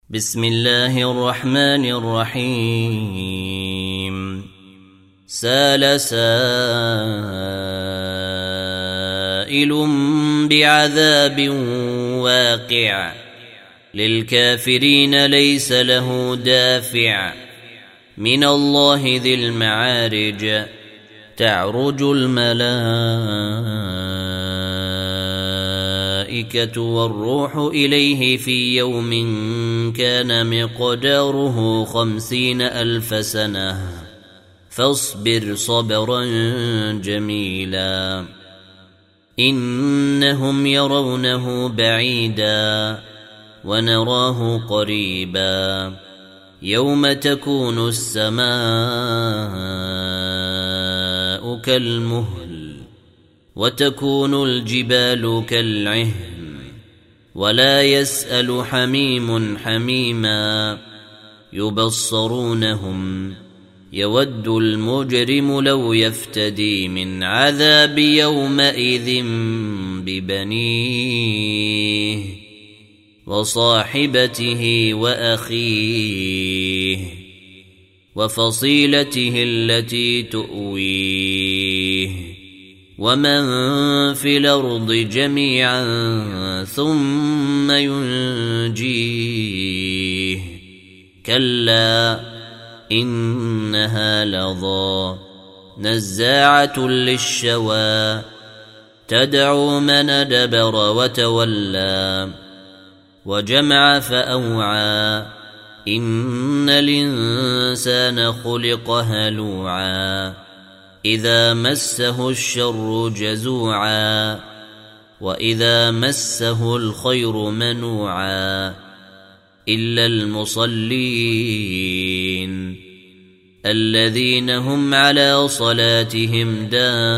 بسم الله الرحمن الرحيم. سال سائل بعذاب واقع للكافرين ليس له دافع من الله ذي المعارج. تعرج الملائكة والروح إليه في يوم كان مقداره 50,000 سنة فاصبر صبرا جميلا إنهم يرونه بعيدا ونراه قريبا يوم تكون السماء كالمهل وتكون الجبال كالعهن ولا يسأل حميم حميما يبصرونهم يود المجرم لو يفتدي من عذاب يومئذ ببنيه وصاحبته وأخيه وفصيلته التي تؤويه ومن في الأرض جميعا ثم ينجيه كلا إنها لظى نزاعة للشوى تدعو من أدبر وتولى وجمع فأوعى إن الإنسان خلق هلوعا إذا مسه الشر جزوعا وإذا مسه الخير منوعا إلا المصلين الذين هم على صلاتهم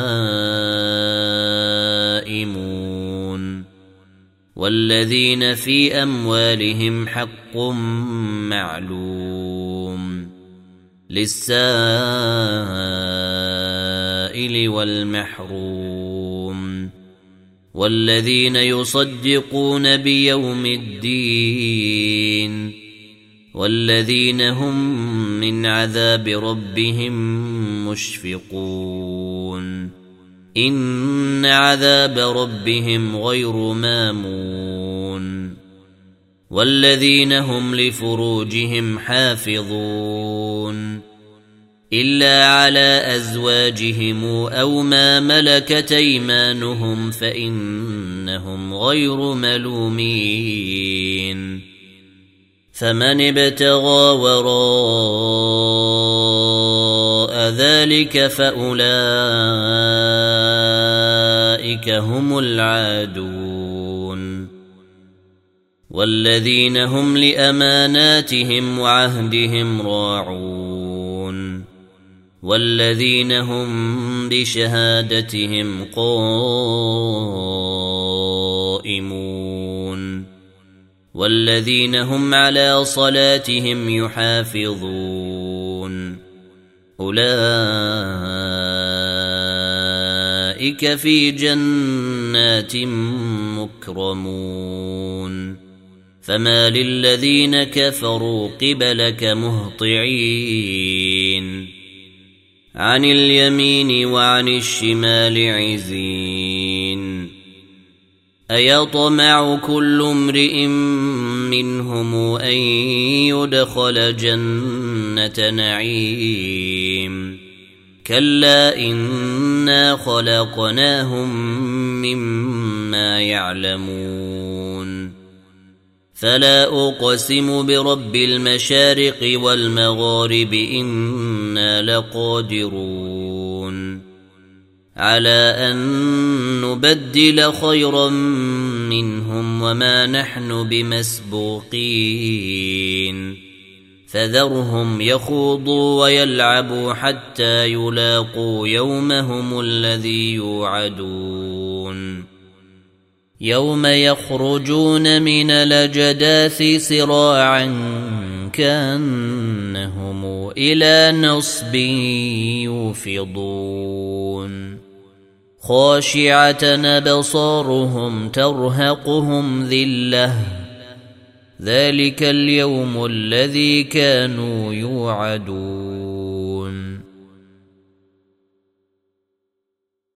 دائمون والذين في أموالهم حق معلوم للسائل والمحروم والذين يصدقون بيوم الدين والذين هم من عذاب ربهم مشفقون إن عذاب ربهم غير مامون والذين هم لفروجهم حافظون إلا على أزواجهم أو ما ملكت أيمانهم فإنهم غير ملومين فمن ابتغى وراء ذلك فأولئك هم العادون والذين هم لأماناتهم وعهدهم راعون والذين هم بشهادتهم قائمون والذين هم على صلاتهم يحافظون أولئك في جنات مكرمون فما للذين كفروا قبلك مهطعين عن اليمين وعن الشمال عزين أيطمع كل امرئ منهم أن يدخل جنة نعيم كلا إنا خلقناهم مما يعلمون فلا أقسم برب المشارق والمغارب إنا لقادرون على أن نبدل خيرا منهم وما نحن بمسبوقين فذرهم يخوضوا ويلعبوا حتى يلاقوا يومهم الذي يوعدون يوم يخرجون من الأجداث سراعا كأنهم إلى نصب يوفضون خاشعة أبصارهم ترهقهم ذلة ذلك اليوم الذي كانوا يوعدون